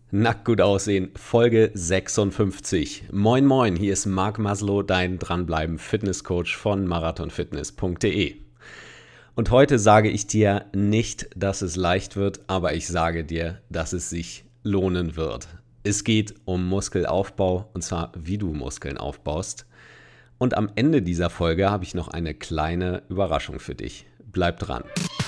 Nackt gut aussehen, Folge 56. Moin moin, hier ist Marc Maslow, dein Dranbleiben Fitnesscoach von marathonfitness.de. Und heute sage ich dir nicht, dass es leicht wird, aber ich sage dir, dass es sich lohnen wird. Es geht um Muskelaufbau und zwar wie du Muskeln aufbaust. Und am Ende dieser Folge habe ich noch eine kleine Überraschung für dich. Bleib dran.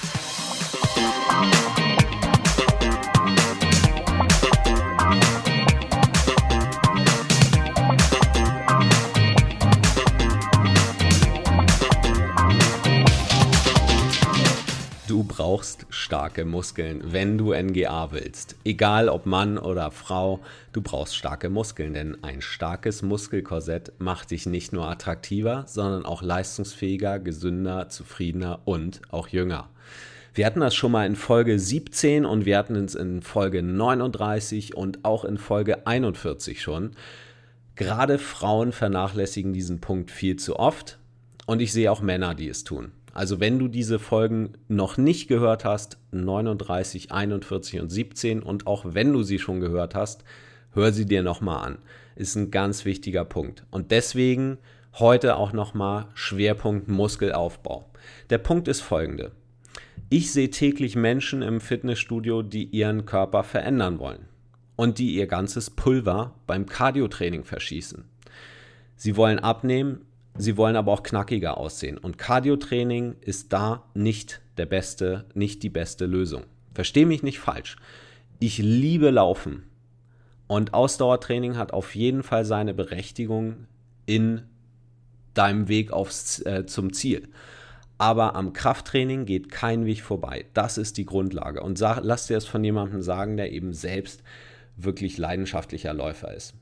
Du brauchst starke Muskeln, wenn du NGA willst. Egal ob Mann oder Frau, du brauchst starke Muskeln, denn ein starkes Muskelkorsett macht dich nicht nur attraktiver, sondern auch leistungsfähiger, gesünder, zufriedener und auch jünger. Wir hatten das schon mal in Folge 17 und wir hatten es in Folge 39 und auch in Folge 41 schon. Gerade Frauen vernachlässigen diesen Punkt viel zu oft und ich sehe auch Männer, die es tun. Also wenn du diese Folgen noch nicht gehört hast, 39, 41 und 17 und auch wenn du sie schon gehört hast, hör sie dir nochmal an. Ist ein ganz wichtiger Punkt. Und deswegen heute auch nochmal Schwerpunkt Muskelaufbau. Der Punkt ist folgende. Ich sehe täglich Menschen im Fitnessstudio, die ihren Körper verändern wollen und die ihr ganzes Pulver beim Cardio-Training verschießen. Sie wollen abnehmen, sie wollen aber auch knackiger aussehen. Und Cardio-Training ist da nicht die beste Lösung. Versteh mich nicht falsch. Ich liebe Laufen. Und Ausdauertraining hat auf jeden Fall seine Berechtigung in deinem Weg zum Ziel. Aber am Krafttraining geht kein Weg vorbei. Das ist die Grundlage. Und lass dir das von jemandem sagen, der eben selbst wirklich leidenschaftlicher Läufer ist.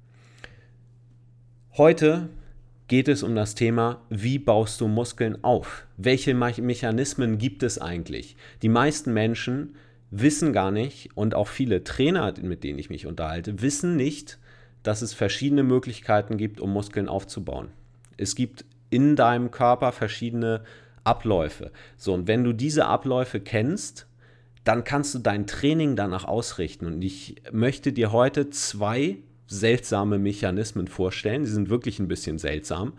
Heute geht es um das Thema, wie baust du Muskeln auf? Welche Mechanismen gibt es eigentlich? Die meisten Menschen wissen gar nicht und auch viele Trainer, mit denen ich mich unterhalte, wissen nicht, dass es verschiedene Möglichkeiten gibt, um Muskeln aufzubauen. Es gibt in deinem Körper verschiedene Abläufe. So, und wenn du diese Abläufe kennst, dann kannst du dein Training danach ausrichten. Und ich möchte dir heute 2 seltsame Mechanismen vorstellen, die sind wirklich ein bisschen seltsam,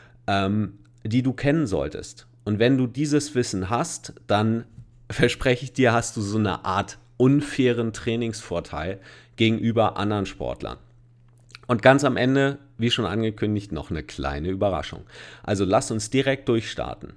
die du kennen solltest. Und wenn du dieses Wissen hast, dann verspreche ich dir, hast du so eine Art unfairen Trainingsvorteil gegenüber anderen Sportlern. Und ganz am Ende, wie schon angekündigt, noch eine kleine Überraschung. Also lass uns direkt durchstarten.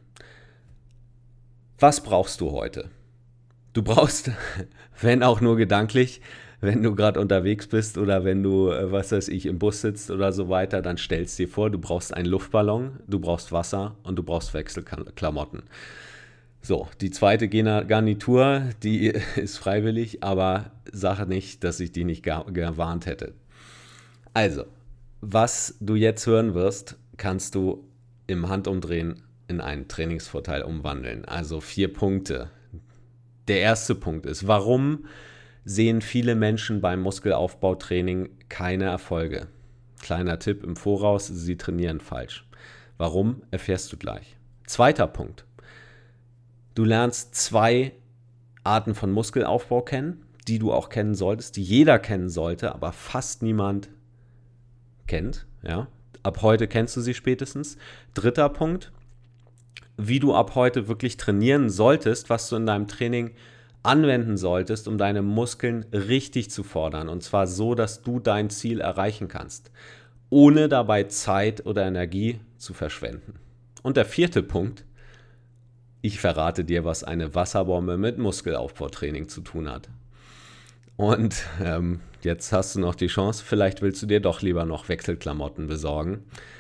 Was brauchst du heute? Du brauchst, wenn auch nur gedanklich, wenn du gerade unterwegs bist oder wenn du, im Bus sitzt oder so weiter, dann stellst dir vor, du brauchst einen Luftballon, du brauchst Wasser und du brauchst Wechselklamotten. So, die zweite Garnitur, die ist freiwillig, aber sage nicht, dass ich die nicht gewarnt hätte. Also, was du jetzt hören wirst, kannst du im Handumdrehen in einen Trainingsvorteil umwandeln. Also 4 Punkte. Der erste Punkt ist, warum sehen viele Menschen beim Muskelaufbautraining keine Erfolge? Kleiner Tipp im Voraus, sie trainieren falsch. Warum, erfährst du gleich. Zweiter Punkt. Du lernst 2 Arten von Muskelaufbau kennen, die du auch kennen solltest, die jeder kennen sollte, aber fast niemand kennt. Ja? Ab heute kennst du sie spätestens. Dritter Punkt. Wie du ab heute wirklich trainieren solltest, was du in deinem Training anwenden solltest, um deine Muskeln richtig zu fordern. Und zwar so, dass du dein Ziel erreichen kannst, ohne dabei Zeit oder Energie zu verschwenden. Und der 4. Punkt, ich verrate dir, was eine Wasserbombe mit Muskelaufbautraining zu tun hat. Und jetzt hast du noch die Chance, vielleicht willst du dir doch lieber noch Wechselklamotten besorgen.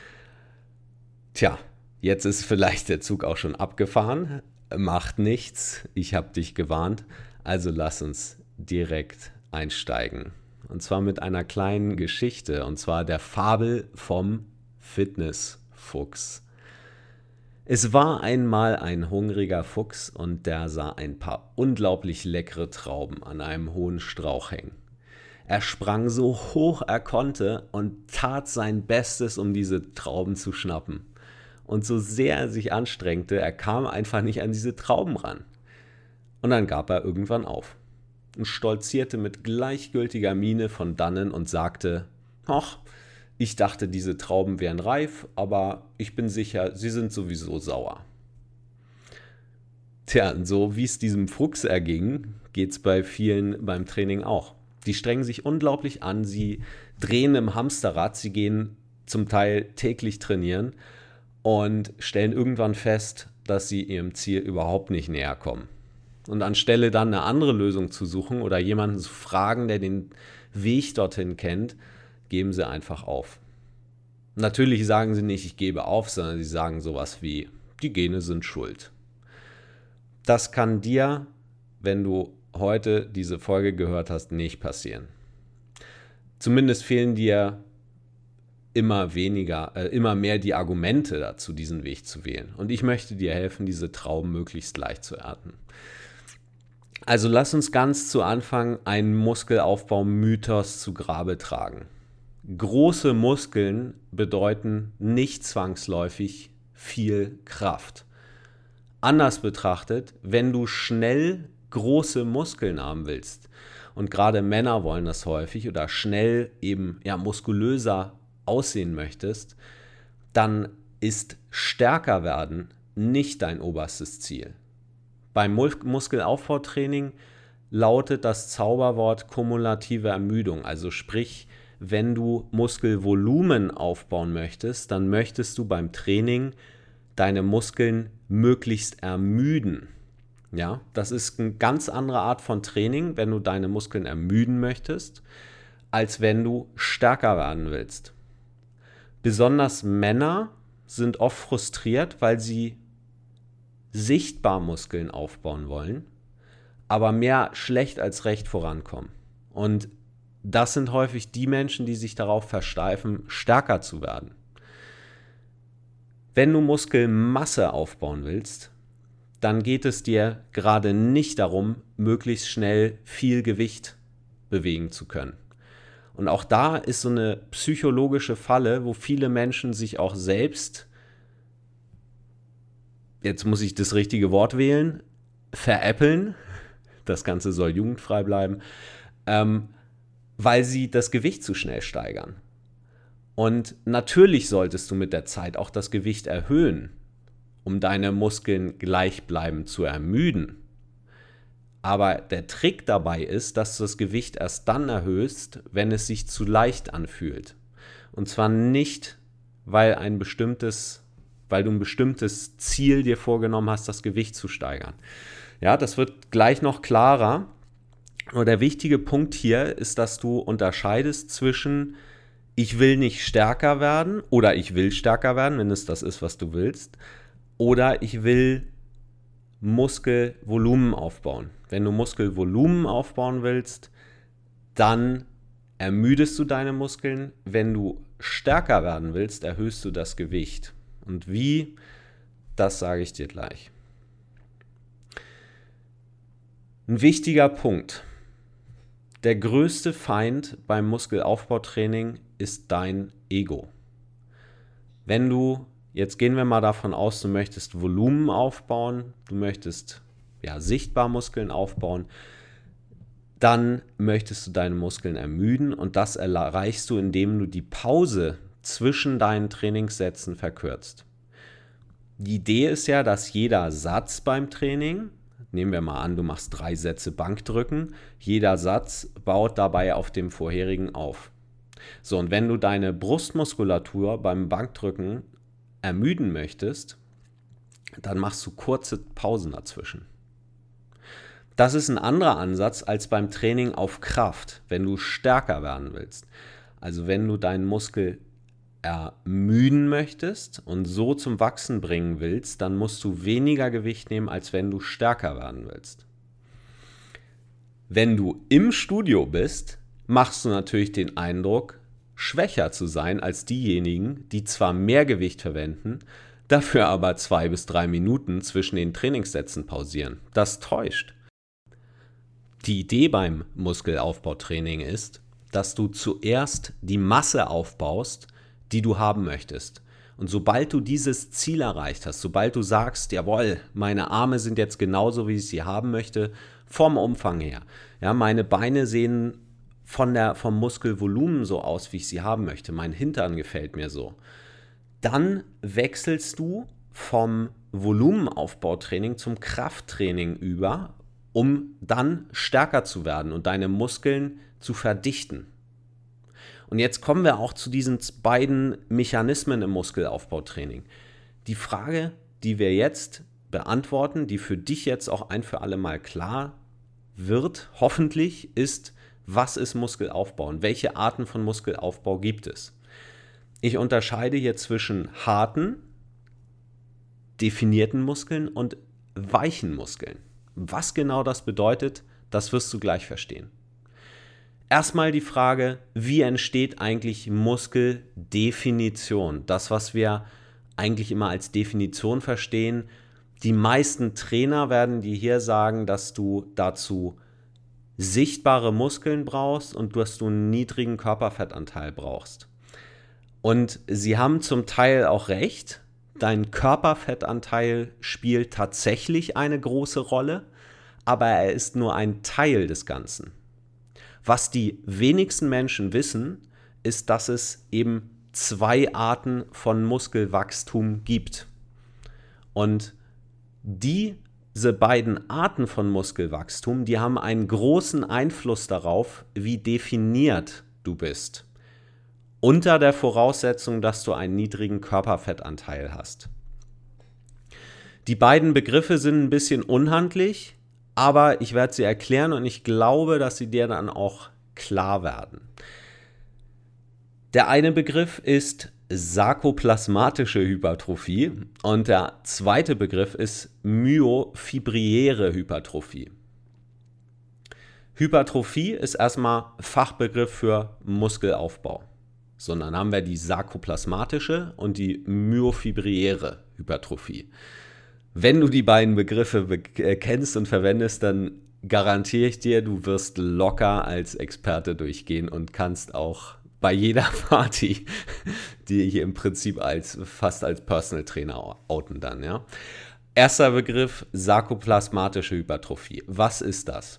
Tja, jetzt ist vielleicht der Zug auch schon abgefahren. Macht nichts, ich habe dich gewarnt. Also lass uns direkt einsteigen. Und zwar mit einer kleinen Geschichte. Und zwar der Fabel vom Fitnessfuchs. Es war einmal ein hungriger Fuchs und der sah ein paar unglaublich leckere Trauben an einem hohen Strauch hängen. Er sprang so hoch er konnte und tat sein Bestes, um diese Trauben zu schnappen. Und so sehr er sich anstrengte, er kam einfach nicht an diese Trauben ran. Und dann gab er irgendwann auf. und stolzierte mit gleichgültiger Miene von dannen und sagte: »Ach, ich dachte, diese Trauben wären reif, aber ich bin sicher, sie sind sowieso sauer.« Tja, so wie es diesem Fuchs erging, geht es bei vielen beim Training auch. Die strengen sich unglaublich an, sie drehen im Hamsterrad, sie gehen zum Teil täglich trainieren und stellen irgendwann fest, dass sie ihrem Ziel überhaupt nicht näher kommen. Und anstelle dann eine andere Lösung zu suchen oder jemanden zu fragen, der den Weg dorthin kennt, geben sie einfach auf. Natürlich sagen sie nicht, ich gebe auf, sondern sie sagen sowas wie, die Gene sind schuld. Das kann dir, wenn du heute diese Folge gehört hast, nicht passieren. Zumindest fehlen dir immer mehr die Argumente dazu, diesen Weg zu wählen. Und ich möchte dir helfen, diese Trauben möglichst leicht zu ernten. Also lass uns ganz zu Anfang einen Muskelaufbau-Mythos zu Grabe tragen. Große Muskeln bedeuten nicht zwangsläufig viel Kraft. Anders betrachtet, wenn du schnell große Muskeln haben willst, und gerade Männer wollen das häufig, oder schnell eben muskulöser aussehen möchtest, dann ist stärker werden nicht dein oberstes Ziel. Beim Muskelaufbautraining lautet das Zauberwort kumulative Ermüdung, also sprich, wenn du Muskelvolumen aufbauen möchtest, dann möchtest du beim Training deine Muskeln möglichst ermüden. Ja, das ist eine ganz andere Art von Training, wenn du deine Muskeln ermüden möchtest, als wenn du stärker werden willst. Besonders Männer sind oft frustriert, weil sie sichtbar Muskeln aufbauen wollen, aber mehr schlecht als recht vorankommen. Und das sind häufig die Menschen, die sich darauf versteifen, stärker zu werden. Wenn du Muskelmasse aufbauen willst, dann geht es dir gerade nicht darum, möglichst schnell viel Gewicht bewegen zu können. Und auch da ist so eine psychologische Falle, wo viele Menschen sich auch selbst, jetzt muss ich das richtige Wort wählen, veräppeln, das Ganze soll jugendfrei bleiben, weil sie das Gewicht zu schnell steigern. Und natürlich solltest du mit der Zeit auch das Gewicht erhöhen, um deine Muskeln gleichbleibend zu ermüden. Aber der Trick dabei ist, dass du das Gewicht erst dann erhöhst, wenn es sich zu leicht anfühlt. Und zwar nicht, weil du ein bestimmtes Ziel dir vorgenommen hast, das Gewicht zu steigern. Ja, das wird gleich noch klarer. Und der wichtige Punkt hier ist, dass du unterscheidest zwischen ich will nicht stärker werden oder ich will stärker werden, wenn es das ist, was du willst, oder ich will Muskelvolumen aufbauen. Wenn du Muskelvolumen aufbauen willst, dann ermüdest du deine Muskeln. Wenn du stärker werden willst, erhöhst du das Gewicht. Und wie, das sage ich dir gleich. Ein wichtiger Punkt. Der größte Feind beim Muskelaufbautraining ist dein Ego. Jetzt gehen wir mal davon aus, du möchtest Volumen aufbauen, du möchtest sichtbar Muskeln aufbauen, dann möchtest du deine Muskeln ermüden und das erreichst du, indem du die Pause zwischen deinen Trainingssätzen verkürzt. Die Idee ist ja, dass jeder Satz beim Training, nehmen wir mal an, du machst 3 Sätze Bankdrücken, jeder Satz baut dabei auf dem vorherigen auf. So, und wenn du deine Brustmuskulatur beim Bankdrücken ermüden möchtest, dann machst du kurze Pausen dazwischen. Das ist ein anderer Ansatz als beim Training auf Kraft, wenn du stärker werden willst. Also wenn du deinen Muskel ermüden möchtest und so zum Wachsen bringen willst, dann musst du weniger Gewicht nehmen, als wenn du stärker werden willst. Wenn du im Studio bist, machst du natürlich den Eindruck, schwächer zu sein als diejenigen, die zwar mehr Gewicht verwenden, dafür aber 2 bis 3 Minuten zwischen den Trainingssätzen pausieren. Das täuscht. Die Idee beim Muskelaufbautraining ist, dass du zuerst die Masse aufbaust, die du haben möchtest. Und sobald du dieses Ziel erreicht hast, sobald du sagst, jawohl, meine Arme sind jetzt genauso, wie ich sie haben möchte, vom Umfang her, ja, meine Beine sehen vom Muskelvolumen so aus, wie ich sie haben möchte, mein Hintern gefällt mir so, dann wechselst du vom Volumenaufbautraining zum Krafttraining über, um dann stärker zu werden und deine Muskeln zu verdichten. Und jetzt kommen wir auch zu diesen beiden Mechanismen im Muskelaufbautraining. Die Frage, die wir jetzt beantworten, die für dich jetzt auch ein für alle Mal klar wird, hoffentlich, ist, was ist Muskelaufbau und welche Arten von Muskelaufbau gibt es? Ich unterscheide hier zwischen harten, definierten Muskeln und weichen Muskeln. Was genau das bedeutet, das wirst du gleich verstehen. Erstmal die Frage, wie entsteht eigentlich Muskeldefinition? Das, was wir eigentlich immer als Definition verstehen. Die meisten Trainer werden dir hier sagen, dass du dazu sichtbare Muskeln brauchst und dass du einen niedrigen Körperfettanteil brauchst. Und sie haben zum Teil auch recht. Dein Körperfettanteil spielt tatsächlich eine große Rolle, aber er ist nur ein Teil des Ganzen. Was die wenigsten Menschen wissen, ist, dass es eben 2 Arten von Muskelwachstum gibt. Und diese beiden Arten von Muskelwachstum, die haben einen großen Einfluss darauf, wie definiert du bist. Unter der Voraussetzung, dass du einen niedrigen Körperfettanteil hast. Die beiden Begriffe sind ein bisschen unhandlich, aber ich werde sie erklären und ich glaube, dass sie dir dann auch klar werden. Der eine Begriff ist sarkoplasmatische Hypertrophie und der zweite Begriff ist myofibriäre Hypertrophie. Hypertrophie ist erstmal Fachbegriff für Muskelaufbau. So, dann haben wir die sarkoplasmatische und die myofibriäre Hypertrophie. Wenn du die beiden Begriffe kennst und verwendest, dann garantiere ich dir, du wirst locker als Experte durchgehen und kannst auch bei jeder Party, die hier im Prinzip fast als Personal Trainer outen dann. Ja? Erster Begriff, sarkoplasmatische Hypertrophie. Was ist das?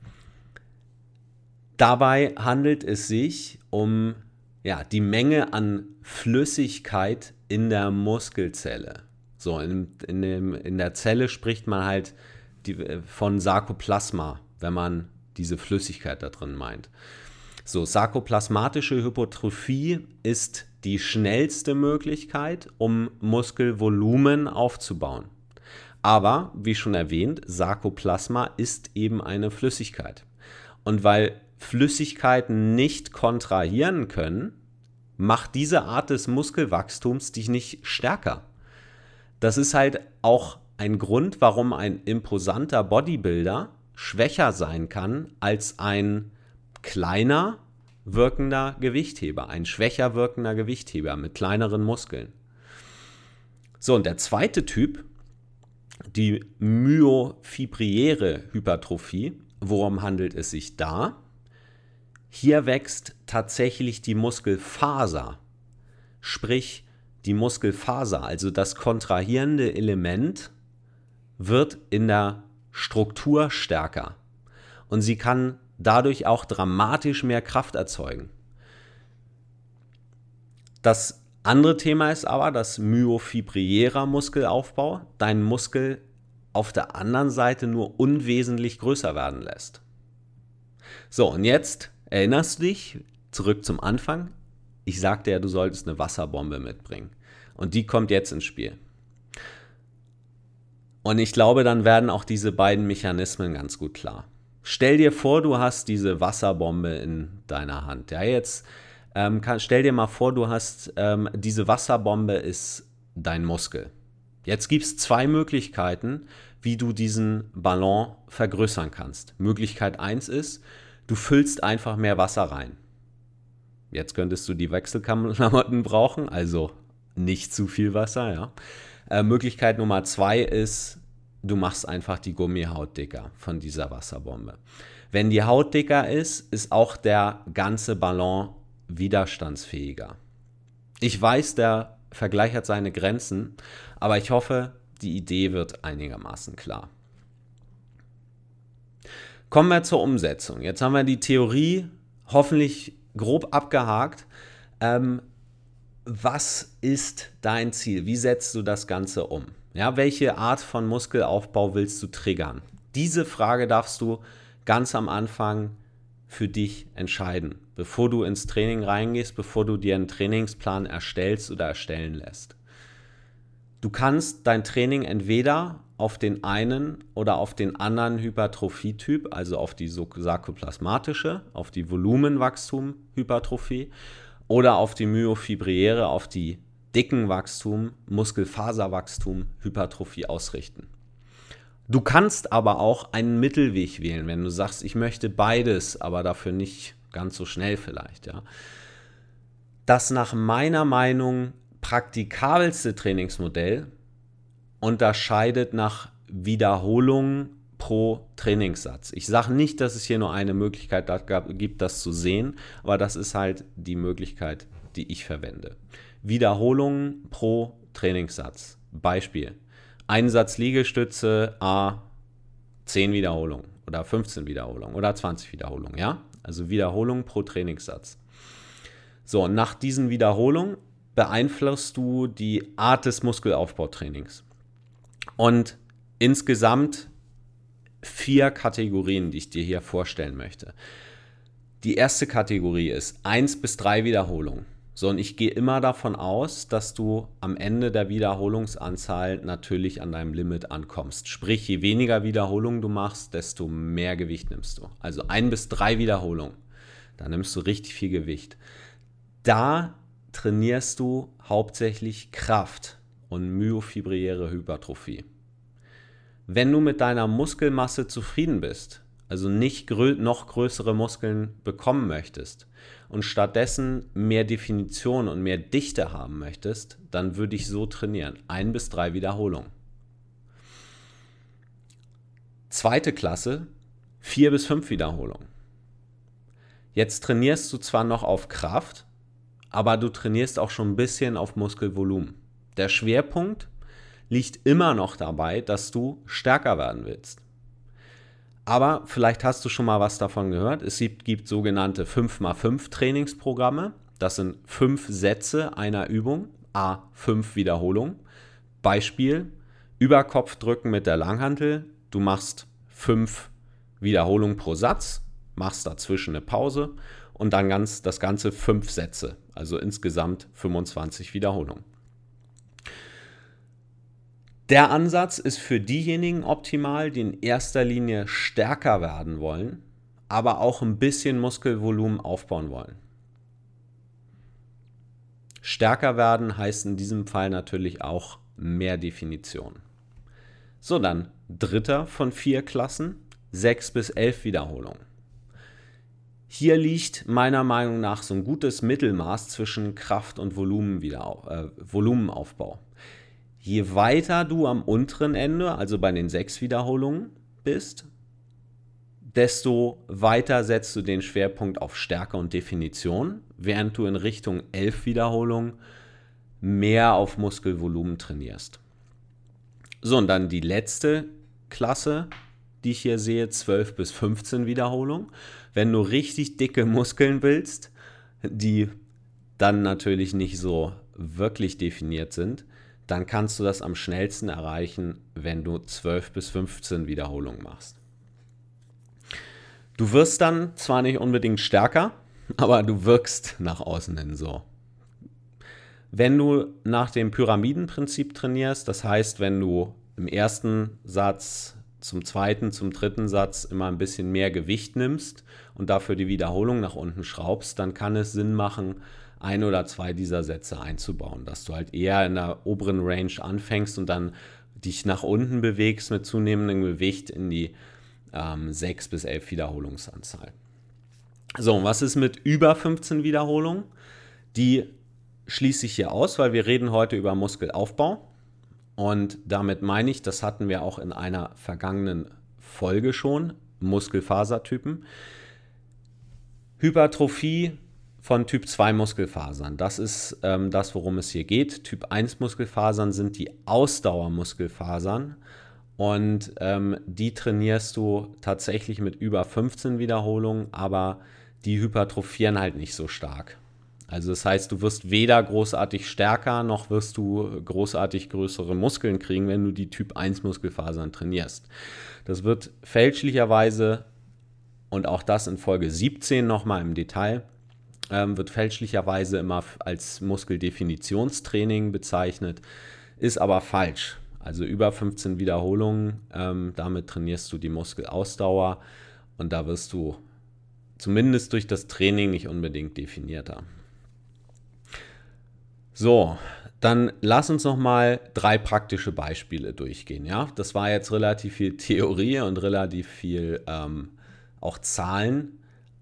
Dabei handelt es sich um die Menge an Flüssigkeit in der Muskelzelle. So, in der Zelle spricht man halt von Sarkoplasma, wenn man diese Flüssigkeit da drin meint. So, sarkoplasmatische Hypertrophie ist die schnellste Möglichkeit, um Muskelvolumen aufzubauen. Aber, wie schon erwähnt, Sarkoplasma ist eben eine Flüssigkeit. Und weil Flüssigkeiten nicht kontrahieren können, macht diese Art des Muskelwachstums dich nicht stärker. Das ist halt auch ein Grund, warum ein imposanter Bodybuilder schwächer sein kann als ein kleiner wirkender Gewichtheber, ein schwächer wirkender Gewichtheber mit kleineren Muskeln. So, und der zweite Typ, die myofibriäre Hypertrophie, worum handelt es sich da? Hier wächst tatsächlich die Muskelfaser, sprich die Muskelfaser, also das kontrahierende Element, wird in der Struktur stärker und sie kann dadurch auch dramatisch mehr Kraft erzeugen. Das andere Thema ist aber das myofibriärer Muskelaufbau, deinen Muskel auf der anderen Seite nur unwesentlich größer werden lässt. So, und jetzt erinnerst du dich zurück zum Anfang? Ich sagte ja, du solltest eine Wasserbombe mitbringen. Und die kommt jetzt ins Spiel. Und ich glaube, dann werden auch diese beiden Mechanismen ganz gut klar. Stell dir vor, du hast diese Wasserbombe in deiner Hand. Ja, jetzt stell dir mal vor, du hast diese Wasserbombe ist dein Muskel. Jetzt gibt es 2 Möglichkeiten, wie du diesen Ballon vergrößern kannst. Möglichkeit 1 ist, du füllst einfach mehr Wasser rein. Jetzt könntest du die Wechselklamotten brauchen, also nicht zu viel Wasser. Ja. Möglichkeit Nummer 2 ist, du machst einfach die Gummihaut dicker von dieser Wasserbombe. Wenn die Haut dicker ist, ist auch der ganze Ballon widerstandsfähiger. Ich weiß, der Vergleich hat seine Grenzen, aber ich hoffe, die Idee wird einigermaßen klar. Kommen wir zur Umsetzung. Jetzt haben wir die Theorie hoffentlich grob abgehakt. Was ist dein Ziel? Wie setzt du das Ganze um? Ja, welche Art von Muskelaufbau willst du triggern? Diese Frage darfst du ganz am Anfang für dich entscheiden, bevor du ins Training reingehst, bevor du dir einen Trainingsplan erstellst oder erstellen lässt. Du kannst dein Training entweder auf den einen oder auf den anderen Hypertrophie-Typ, also auf die sarkoplasmatische, auf die Volumenwachstum-Hypertrophie oder auf die myofibriäre, auf die dicken Wachstum, Muskelfaserwachstum, Hypertrophie ausrichten. Du kannst aber auch einen Mittelweg wählen, wenn du sagst, ich möchte beides, aber dafür nicht ganz so schnell vielleicht. Ja. Das nach meiner Meinung praktikabelste Trainingsmodell unterscheidet nach Wiederholungen pro Trainingssatz. Ich sage nicht, dass es hier nur eine Möglichkeit gibt, das zu sehen, aber das ist halt die Möglichkeit, die ich verwende. Wiederholungen pro Trainingssatz. Beispiel: ein Satz Liegestütze, 10 Wiederholungen oder 15 Wiederholungen oder 20 Wiederholungen. Ja? Also Wiederholungen pro Trainingssatz. So, nach diesen Wiederholungen beeinflusst du die Art des Muskelaufbautrainings. Und insgesamt 4 Kategorien, die ich dir hier vorstellen möchte. Die erste Kategorie ist 1 bis 3 Wiederholungen. So, und ich gehe immer davon aus, dass du am Ende der Wiederholungsanzahl natürlich an deinem Limit ankommst. Sprich, je weniger Wiederholungen du machst, desto mehr Gewicht nimmst du. Also 1 bis 3 Wiederholungen. Da nimmst du richtig viel Gewicht. Da trainierst du hauptsächlich Kraft und myofibriäre Hypertrophie. Wenn du mit deiner Muskelmasse zufrieden bist, also nicht noch größere Muskeln bekommen möchtest und stattdessen mehr Definition und mehr Dichte haben möchtest, dann würde ich so trainieren. 1 bis 3 Wiederholungen. Zweite Klasse, 4 bis 5 Wiederholungen. Jetzt trainierst du zwar noch auf Kraft, aber du trainierst auch schon ein bisschen auf Muskelvolumen. Der Schwerpunkt liegt immer noch dabei, dass du stärker werden willst. Aber vielleicht hast du schon mal was davon gehört. Es gibt sogenannte 5x5 Trainingsprogramme. Das sind 5 Sätze einer Übung, 5 Wiederholungen. Beispiel: Überkopfdrücken mit der Langhantel. Du machst 5 Wiederholungen pro Satz, machst dazwischen eine Pause und dann das Ganze 5 Sätze. Also insgesamt 25 Wiederholungen. Der Ansatz ist für diejenigen optimal, die in erster Linie stärker werden wollen, aber auch ein bisschen Muskelvolumen aufbauen wollen. Stärker werden heißt in diesem Fall natürlich auch mehr Definition. So, dann dritter von 4 Klassen, 6 bis 11 Wiederholungen. Hier liegt meiner Meinung nach so ein gutes Mittelmaß zwischen Kraft- und Volumenaufbau. Je weiter du am unteren Ende, also bei den 6 Wiederholungen bist, desto weiter setzt du den Schwerpunkt auf Stärke und Definition, während du in Richtung 11 Wiederholungen mehr auf Muskelvolumen trainierst. So, und dann die letzte Klasse, die ich hier sehe, 12 bis 15 Wiederholungen. Wenn du richtig dicke Muskeln willst, die dann natürlich nicht so wirklich definiert sind, dann kannst du das am schnellsten erreichen, wenn du 12 bis 15 Wiederholungen machst. Du wirst dann zwar nicht unbedingt stärker, aber du wirkst nach außen hin so. Wenn du nach dem Pyramidenprinzip trainierst, das heißt, wenn du im ersten Satz, zum zweiten, zum dritten Satz immer ein bisschen mehr Gewicht nimmst und dafür die Wiederholung nach unten schraubst, dann kann es Sinn machen, 1 oder 2 dieser Sätze einzubauen, dass du halt eher in der oberen Range anfängst und dann dich nach unten bewegst mit zunehmendem Gewicht in die 6 bis 11 Wiederholungsanzahl. So, und was ist mit über 15 Wiederholungen? Die schließe ich hier aus, weil wir reden heute über Muskelaufbau. Und damit meine ich, das hatten wir auch in einer vergangenen Folge schon, Muskelfasertypen. Hypertrophie von Typ 2 Muskelfasern. Das ist das, worum es hier geht. Typ 1 Muskelfasern sind die Ausdauermuskelfasern und die trainierst du tatsächlich mit über 15 Wiederholungen, aber die hypertrophieren halt nicht so stark. Also das heißt, du wirst weder großartig stärker, noch wirst du großartig größere Muskeln kriegen, wenn du die Typ 1 Muskelfasern trainierst. Das wird fälschlicherweise, und auch das in Folge 17 nochmal im Detail, wird fälschlicherweise immer als Muskeldefinitionstraining bezeichnet, ist aber falsch. Also über 15 Wiederholungen, damit trainierst du die Muskelausdauer und da wirst du zumindest durch das Training nicht unbedingt definierter. So, dann lass uns nochmal 3 praktische Beispiele durchgehen. Ja? Das war jetzt relativ viel Theorie und relativ viel auch Zahlen.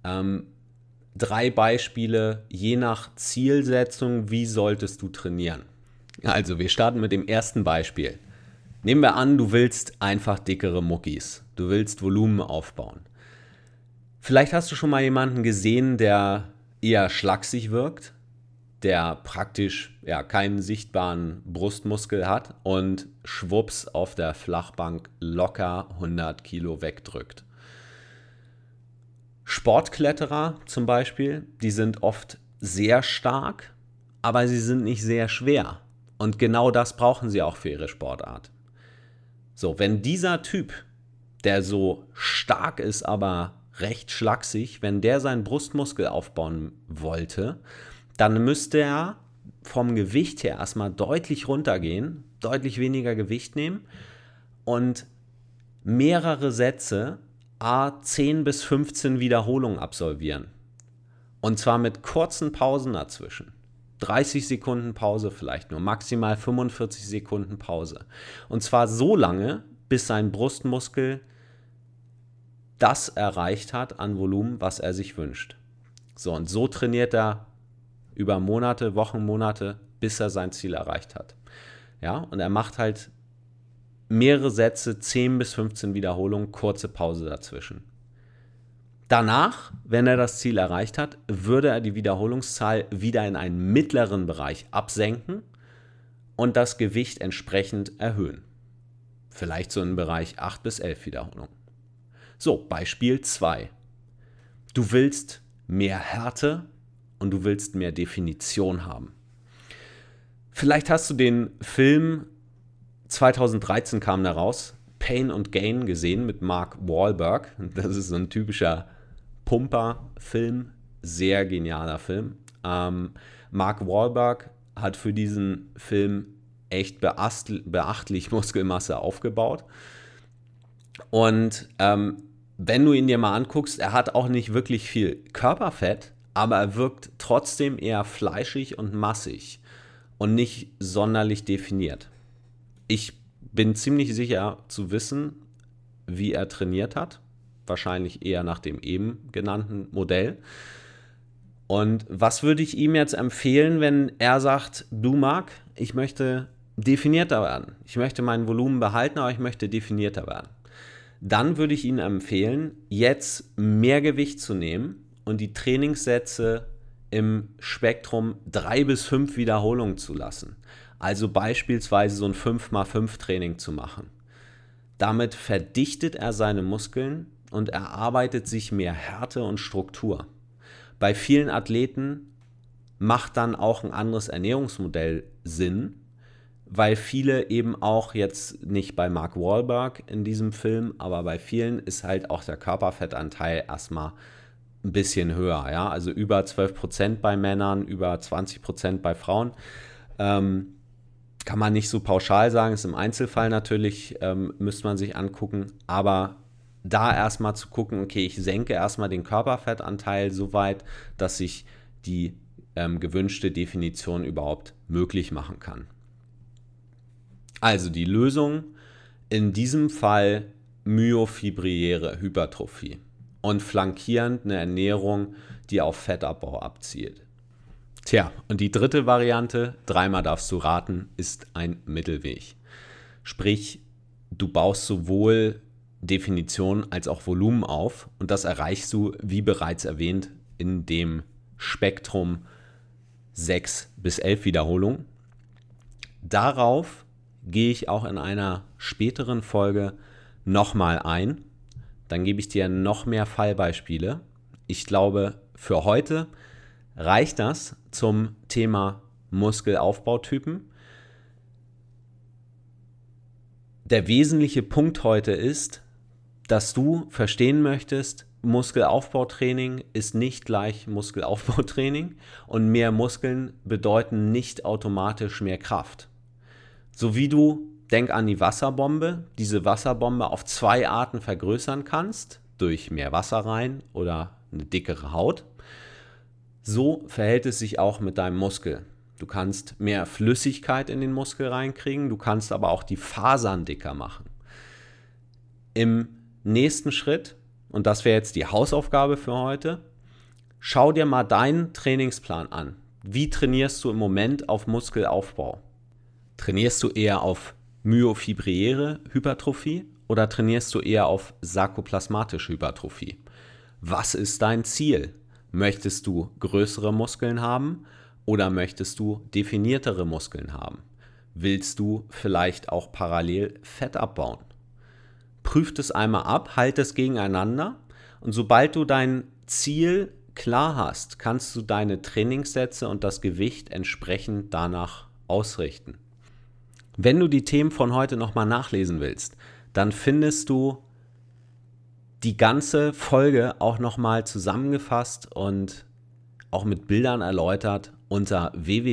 3 Beispiele, je nach Zielsetzung, wie solltest du trainieren. Also wir starten mit dem ersten Beispiel. Nehmen wir an, du willst einfach dickere Muckis. Du willst Volumen aufbauen. Vielleicht hast du schon mal jemanden gesehen, der eher schlaksig wirkt, der praktisch keinen sichtbaren Brustmuskel hat und schwupps auf der Flachbank locker 100 Kilo wegdrückt. Sportkletterer zum Beispiel, die sind oft sehr stark, aber sie sind nicht sehr schwer. Und genau das brauchen sie auch für ihre Sportart. So, wenn dieser Typ, der so stark ist, aber recht schlaksig, wenn der seinen Brustmuskel aufbauen wollte, dann müsste er vom Gewicht her erstmal deutlich runtergehen, deutlich weniger Gewicht nehmen und mehrere Sätze, 10 bis 15 Wiederholungen absolvieren. Und zwar mit kurzen Pausen dazwischen. 30 Sekunden Pause vielleicht nur, maximal 45 Sekunden Pause. Und zwar so lange, bis sein Brustmuskel das erreicht hat an Volumen, was er sich wünscht. So, und so trainiert er über Monate, Wochen, Monate, bis er sein Ziel erreicht hat. Ja, und er macht halt mehrere Sätze, 10 bis 15 Wiederholungen, kurze Pause dazwischen. Danach, wenn er das Ziel erreicht hat, würde er die Wiederholungszahl wieder in einen mittleren Bereich absenken und das Gewicht entsprechend erhöhen. Vielleicht so im Bereich 8 bis 11 Wiederholungen. So, Beispiel 2. Du willst mehr Härte und du willst mehr Definition haben. Vielleicht hast du den Film, 2013 kam der raus, Pain and Gain gesehen mit Mark Wahlberg. Das ist so ein typischer Pumper-Film, sehr genialer Film. Mark Wahlberg hat für diesen Film echt beachtlich Muskelmasse aufgebaut. Und wenn du ihn dir mal anguckst, er hat auch nicht wirklich viel Körperfett, aber er wirkt trotzdem eher fleischig und massig und nicht sonderlich definiert. Ich bin ziemlich sicher zu wissen, wie er trainiert hat. Wahrscheinlich eher nach dem eben genannten Modell. Und was würde ich ihm jetzt empfehlen, wenn er sagt, du Marc, ich möchte definierter werden. Ich möchte mein Volumen behalten, aber ich möchte definierter werden. Dann würde ich Ihnen empfehlen, jetzt mehr Gewicht zu nehmen und die Trainingssätze im Spektrum 3 bis 5 Wiederholungen zu lassen. Also beispielsweise so ein 5x5 Training zu machen. Damit verdichtet er seine Muskeln und erarbeitet sich mehr Härte und Struktur. Bei vielen Athleten macht dann auch ein anderes Ernährungsmodell Sinn, weil viele eben auch jetzt nicht bei Mark Wahlberg in diesem Film, aber bei vielen ist halt auch der Körperfettanteil erstmal ein bisschen höher. Ja? Also über 12% bei Männern, über 20% bei Frauen. Kann man nicht so pauschal sagen, ist im Einzelfall natürlich, müsste man sich angucken, aber da erstmal zu gucken, okay, ich senke erstmal den Körperfettanteil so weit, dass ich die gewünschte Definition überhaupt möglich machen kann. Also die Lösung in diesem Fall myofibriäre Hypertrophie und flankierend eine Ernährung, die auf Fettabbau abzielt. Tja, und die dritte Variante, dreimal darfst du raten, ist ein Mittelweg. Sprich, du baust sowohl Definition als auch Volumen auf und das erreichst du, wie bereits erwähnt, in dem Spektrum 6 bis 11 Wiederholungen. Darauf gehe ich auch in einer späteren Folge nochmal ein. Dann gebe ich dir noch mehr Fallbeispiele. Ich glaube, für heute reicht das zum Thema Muskelaufbautypen. Der wesentliche Punkt heute ist, dass du verstehen möchtest, Muskelaufbautraining ist nicht gleich Muskelaufbautraining und mehr Muskeln bedeuten nicht automatisch mehr Kraft. So wie du, denk an die Wasserbombe, diese Wasserbombe auf 2 Arten vergrößern kannst, durch mehr Wasser rein oder eine dickere Haut, so verhält es sich auch mit deinem Muskel. Du kannst mehr Flüssigkeit in den Muskel reinkriegen, du kannst aber auch die Fasern dicker machen. Im nächsten Schritt, und das wäre jetzt die Hausaufgabe für heute, schau dir mal deinen Trainingsplan an. Wie trainierst du im Moment auf Muskelaufbau? Trainierst du eher auf myofibriäre Hypertrophie oder trainierst du eher auf sarkoplasmatische Hypertrophie? Was ist dein Ziel? Möchtest du größere Muskeln haben oder möchtest du definiertere Muskeln haben? Willst du vielleicht auch parallel Fett abbauen? Prüf das einmal ab, halt es gegeneinander und sobald du dein Ziel klar hast, kannst du deine Trainingssätze und das Gewicht entsprechend danach ausrichten. Wenn du die Themen von heute nochmal nachlesen willst, dann findest du die ganze Folge auch nochmal zusammengefasst und auch mit Bildern erläutert unter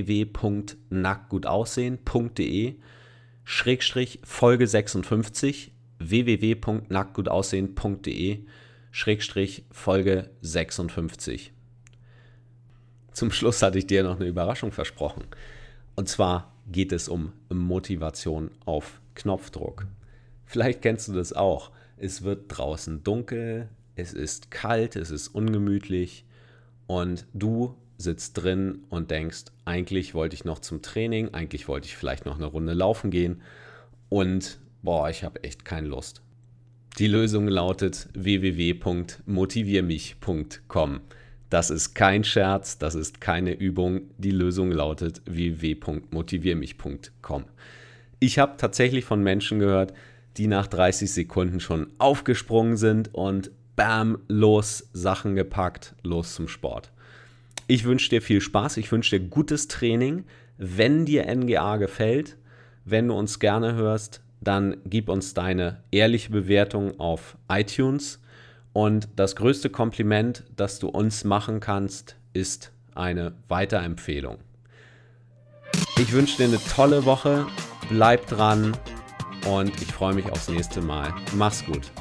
www.nacktgutaussehen.de/Folge 56 www.nacktgutaussehen.de/Folge 56. Zum Schluss hatte ich dir noch eine Überraschung versprochen. Und zwar geht es um Motivation auf Knopfdruck. Vielleicht kennst du das auch. Es wird draußen dunkel, es ist kalt, es ist ungemütlich und du sitzt drin und denkst, eigentlich wollte ich noch zum Training, eigentlich wollte ich vielleicht noch eine Runde laufen gehen und ich habe echt keine Lust. Die Lösung lautet www.motiviermich.com. Das ist kein Scherz, das ist keine Übung. Die Lösung lautet www.motiviermich.com. Ich habe tatsächlich von Menschen gehört, die nach 30 Sekunden schon aufgesprungen sind und bam, los, Sachen gepackt, los zum Sport. Ich wünsche dir viel Spaß, ich wünsche dir gutes Training. Wenn dir NGA gefällt, wenn du uns gerne hörst, dann gib uns deine ehrliche Bewertung auf iTunes. Und das größte Kompliment, das du uns machen kannst, ist eine Weiterempfehlung. Ich wünsche dir eine tolle Woche, bleib dran und ich freue mich aufs nächste Mal. Mach's gut.